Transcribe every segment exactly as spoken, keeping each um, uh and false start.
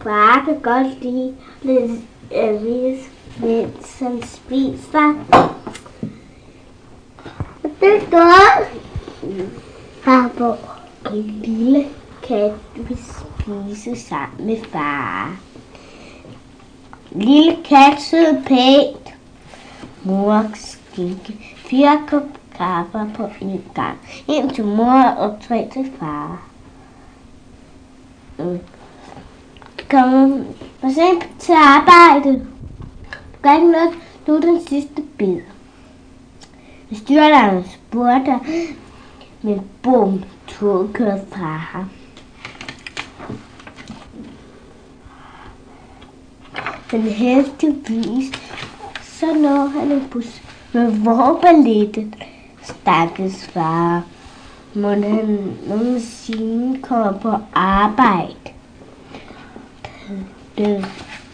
Far kan godt lide lidt avis, mens han spiser. Og det står her på en lille kat vil spise sammen med far. Lille kat sidder pænt. Mor skænke fire kop kaffe på en gang. En til mor og tre til far. Mm. Kom for sent til arbejde. Du kan ikke noget. Nu er den sidste bid. Styrteren spurgte, men bum, toget kørte fra ham. Men heldigvis, så når han en bus med vorballettet. Stakkels far. Må han nogensinde komme på arbejde. Det.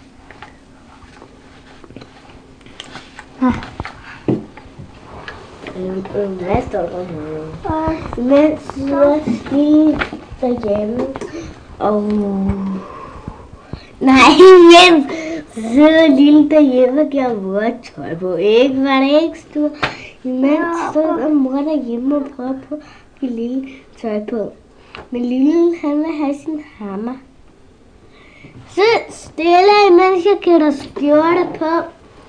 Hvad står der her? Mens jeg lige derhjemme. Og nej, men så lille derhjemme og gjorde vort tøj på. Ikke var det ikke stort. Imens stod og mor derhjemme og prøvede på at give lille tøj på. Men lille, han vil have sin hammer. Så stille, imens jeg giver skjorte på.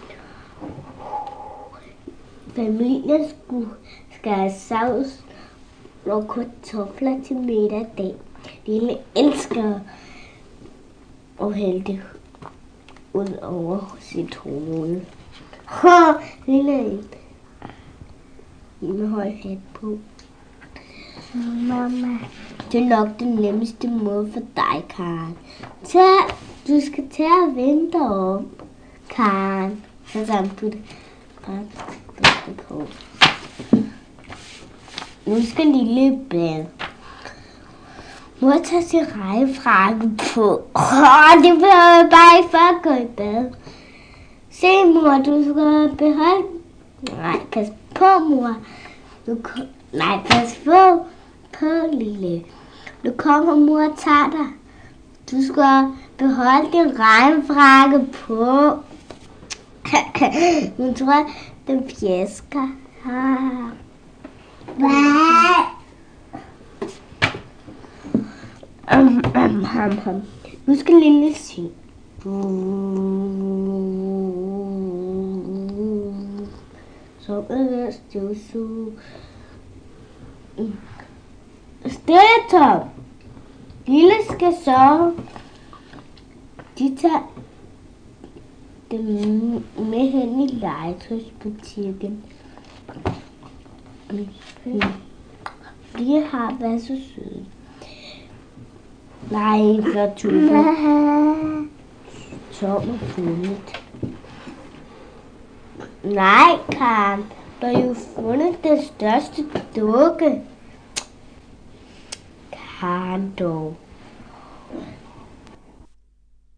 Familien skulle skære sovs og kartofler til middag. Lille elsker og hældte ud over sit hoved. Ha! Lille med høj hat på. Mamma, det er nok den nemmeste måde for dig, Karen. Tag, du skal tage og vente om, Karen. Så sammen på det. På. Nu skal lille bad. Mor tager sin regnfrakke på. Åh, det behøver jeg bare ikke for at gå i bad. Se, mor, du skal beholde. Nej, pas på, mor. Du... Nej, pas på, på, lille. Nu kommer mor og tager dig. Du skal beholde din regnfrakke på. Nu tror jeg, den pjæsker. Ah. Hvad? Um, um, um, um. Nu skal lille sige. Så er det støvsuge. Stille, lille skal sove. De tager dem med hen i legetøjsbutikken. De har været så søde. Nej, så tuber. Tom og fundet. Nej, Karen. Du har jo fundet den største dukke. Karen dog.